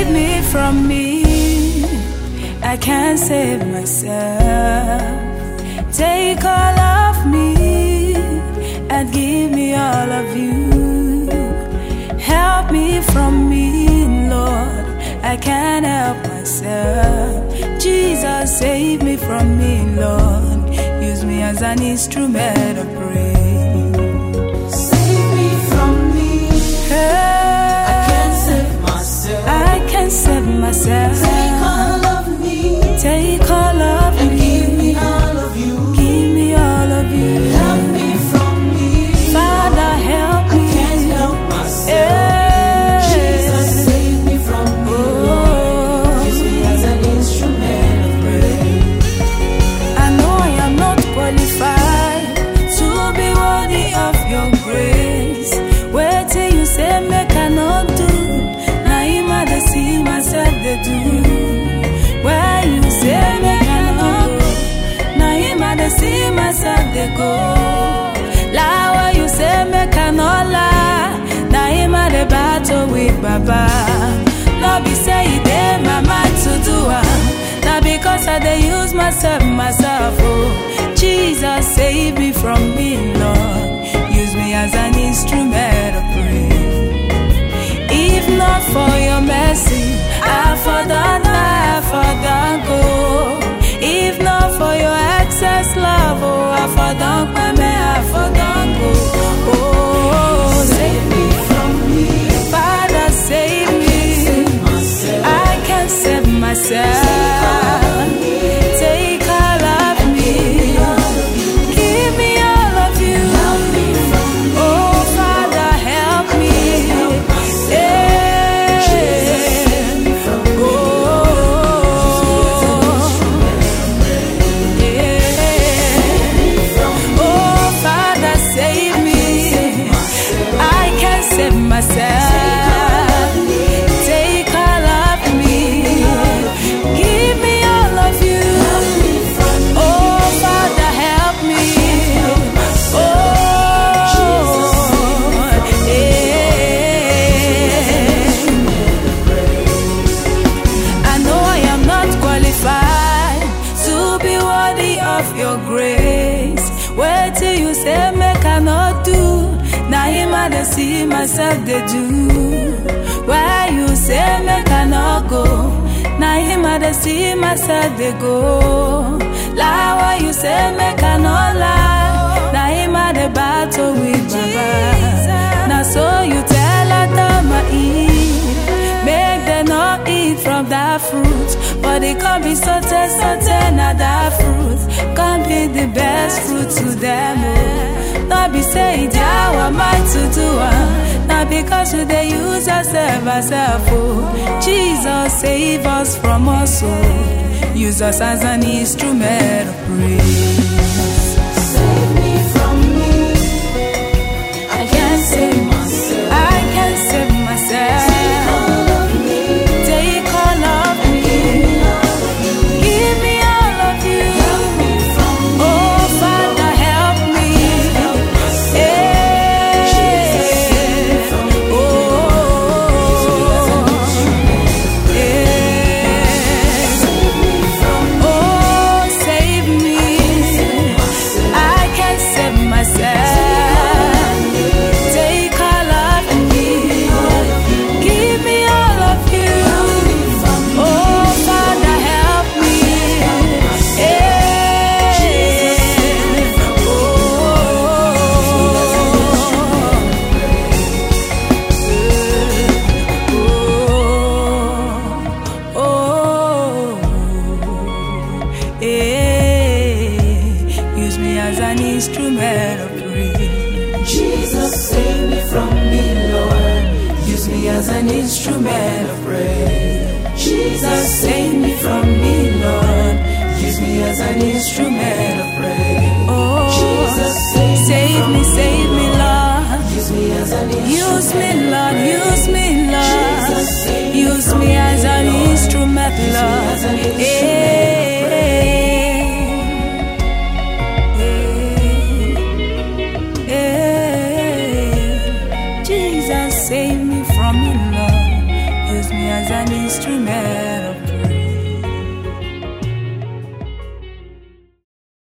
Save me from me, I can't save myself. Take all of me and give me all of you. Help me from me, Lord, I can't help myself. Jesus, save me from me, Lord. Use me as an instrument of praise. Save me from me. I can't save myself. I can't save myself. Take all of me. Take all of and me. give me all of you. Give me all of you. Help me from me. Father, help me. I can't help myself. Yeah. Jesus, save me from me. Use me as an instrument of praise. I know I am not qualified to be worthy of your grace. Wait till you say me cannot do. Now him I dey see myself they do. Where you say me cannot go. Now him I dey see myself they go. Lie where you say me cannot lie. Now him I dey battle with Baba. No be say it dey my mind to do am. Now because I dey use myself, oh. Jesus, save me from me, Lord. Use me as an instrument of praise. If not for your mercy, I for done lie, I for done go. If not for your excess love, oh, I for done me, I for done go. Oh, Save me from me. Father, save me. Save myself. I can't save myself. Take all of me. Give me all of you. Oh, Father, help me. Yeah. Oh, yeah. Oh, Father, save me. I can't save myself. Take all of me. Give me all of you. Oh, Father, help me. Oh, yeah. I know I am not qualified to be worthy of your grace. Wait till you say me cannot do. Now him I dey see myself they do. Where you say me cannot go. Now him I dey see myself they go. Lie where you say me cannot lie. Now him I dey battle with Baba. Now so you tell Adam and Eve, make them not eat from that fruit. But it can't be something not that fruit. Can't be the best fruit to them. Oh. Not be saying how am I to do it. Not because they use ourselves. Oh. Jesus save us from us. Oh. Use us as an instrument of praise. Save me from me. I can't save myself. I can't save myself. Take all of me. Take all of me. Give me all of you. Help me from me. Oh, Father, help me. Yeah. Oh, yeah. Oh, save me. I can't save myself. Take all of me. Give me all of you. Oh, Father, help me. Yeah. Oh, yeah. Use me as an instrument of praise. Jesus, save me from me, Lord. Use me as an instrument of praise. Jesus, save me from me, Lord. Use me as an instrument of praise. Oh, Jesus, save me, Lord. use me as an Use me, Lord. Use me, Jesus, Lord. save me Use from me as an Lord. instrument, Use me Lord. as an instrument of Jesus, save me from me, Lord. use me as an instrument of